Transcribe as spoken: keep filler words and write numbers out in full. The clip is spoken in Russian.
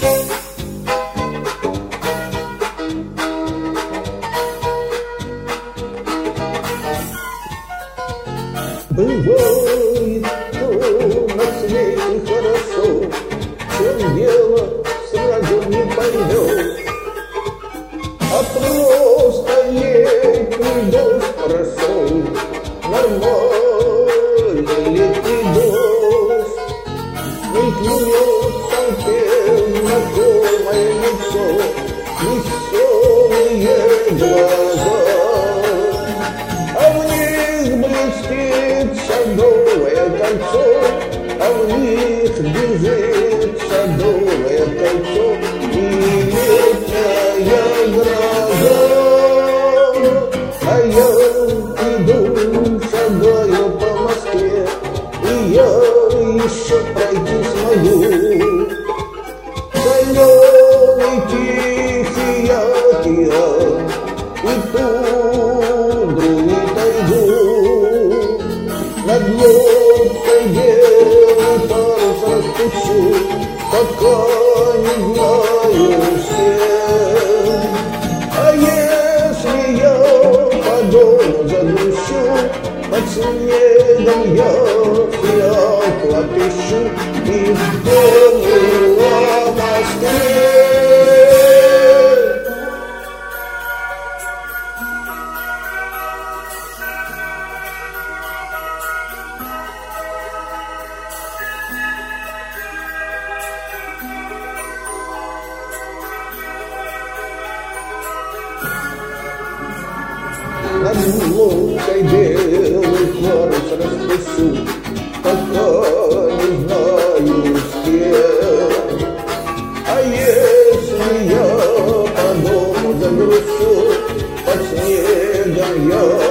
Бывает то на свете хорошо, в чем дело сразу не поймешь, а просто летний дождь прошел, нормальный летний дождь. Мелькнет в толпе знакомое лицо, веселые глаза, а в них блестит садовое кольцо, а в них бежит садовое кольцо и летняя гроза. А я иду, шагаю по Москве, и я еще пройти смогу. Соленый тихий океан и тундру и тайгу, над лодкой белый парус распущу, пока не знаю всем. А если я по дому загрущу, под снегом я фиалку отыщу и вспомню о Москве. Над лодкой белый парус распущу, пока не знаю с кем. А если я по дому загрущу, под снегом я